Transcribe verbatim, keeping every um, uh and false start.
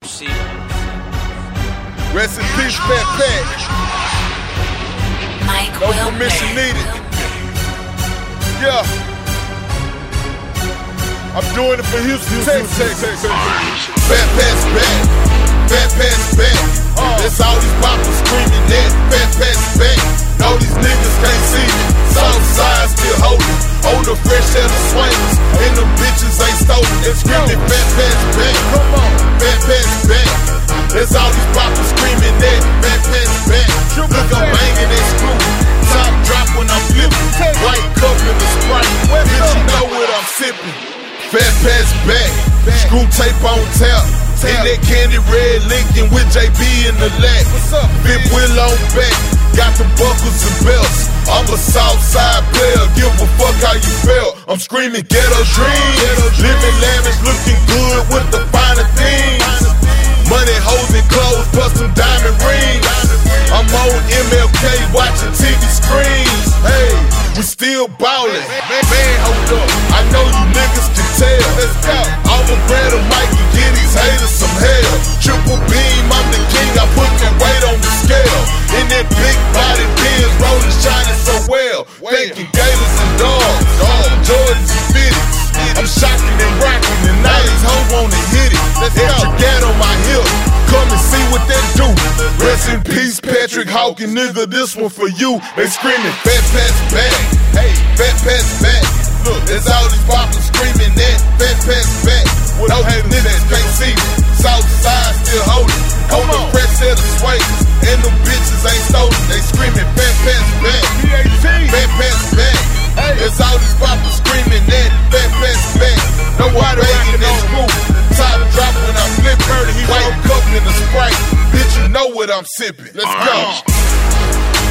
See. Rest in peace, Fat Pat. Mike No Will permission Mayor. needed. Yeah. I'm doing it for Houston, Texas. Fat Pat's back. Fat Pat's back. That's all these poppers screaming that. Fat Pat's back. No, these niggas can't see me. Southside still holding. Older, fresh out of swingers. And them bitches ain't stolen. They're screaming Fat Pat's back. Come on. Fat Pat's back. That's all these poppers screaming that. Fat Pat's back. Look, I'm banging that screw. Top drop when I'm flipping. White cup in the Sprite. Bitch, you know what I'm sipping. Fat Pat's back. Screw tape on tap. In that candy red Lincoln with J B in the lap. Big wheel on back. Got the buckles and belts. I'm a Southside player. Give a fuck how you feel. I'm screaming ghetto dreams. Living lavish, looking good with the finer things. Money, hoes, and clothes, plus some diamond rings. I'm on M L K watching T V screens. Hey, we still ballin'. Man, man, hold up. I know you niggas can tell. Let's go. I'ma grab a mic and get these haters some hell. Triple beam, I'm the king. I put the weight on the scale. In that big body Benz, rollin' shining so well. Thinking gators and dogs, Jordans and fitties. I'm shocking and rocking, and now these hoes wanna hit it. Extra gat on my hip, come and see what they do. Rest in peace, Patrick Hawkins, nigga, this one for you. They screaming, Fat Pat's back. Hey, Fat Pat's back. Look, there's all these poppers screaming that. Fat Pat's back. No, these niggas can't see me. Southside still holding. On the press set of swagers, and them bitches ain't stolen. They screaming, Fat Pat's back. Fat Pat's back. There's all these poppers screaming that. Fat Pat's back. No one banging that screw. Top drop when I'm flipping. White cup in the Sprite. Bitch, you know what I'm sipping. Let's go.